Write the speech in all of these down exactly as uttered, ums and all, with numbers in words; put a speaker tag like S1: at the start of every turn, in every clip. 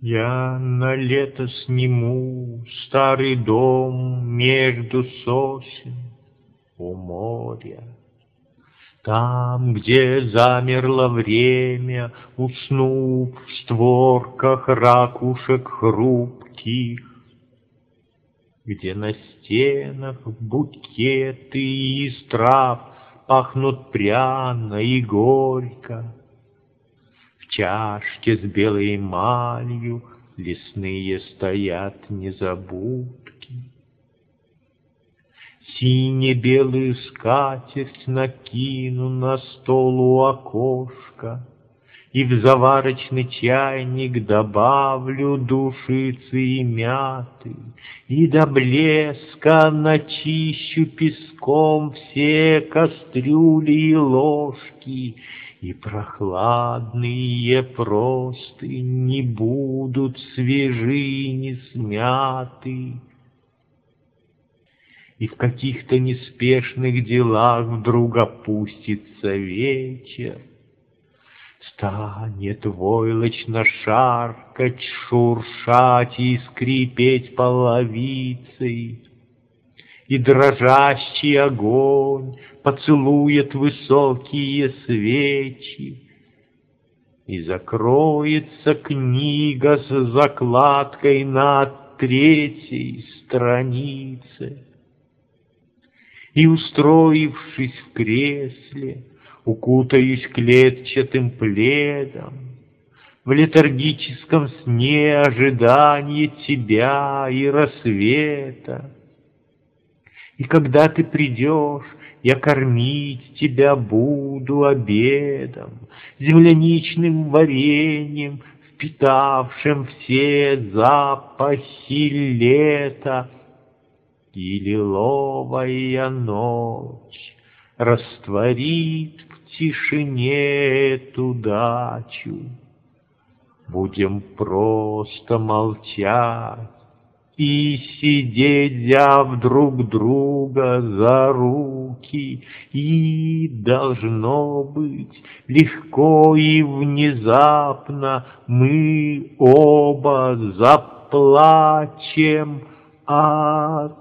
S1: Я на лето сниму старый дом между сосен у моря. Там, где замерло время, уснув в створках ракушек хрупких, где на стенах букеты из трав пахнут пряно и горько. В чашке с белой эмалью лесные стоят незабудки. Сине-белую скатерть накину на стол у окошка и в заварочный чайник добавлю душицы и мяты, и до блеска начищу песком все кастрюли и ложки, и прохладные простыни будут свежи, не смяты. И в каких-то неспешных делах вдруг опустится вечер, станет войлочно шаркать, шуршать и скрипеть половицей, и дрожащий огонь поцелует высокие свечи, и закроется книга с закладкой на третьей странице. И, устроившись в кресле, укутаюсь клетчатым пледом, в летаргическом сне ожидания тебя и рассвета. И когда ты придешь, я кормить тебя буду обедом, земляничным вареньем, впитавшим все запахи лета. И лиловая ночь растворит в тишине эту дачу. Будем просто молчать и сидеть, взяв друг друга за руки, и, должно быть, легко и внезапно мы оба заплачем от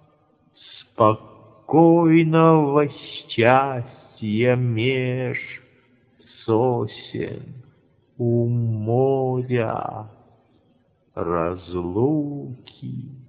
S1: спокойного счастья меж сосен у моря разлуки.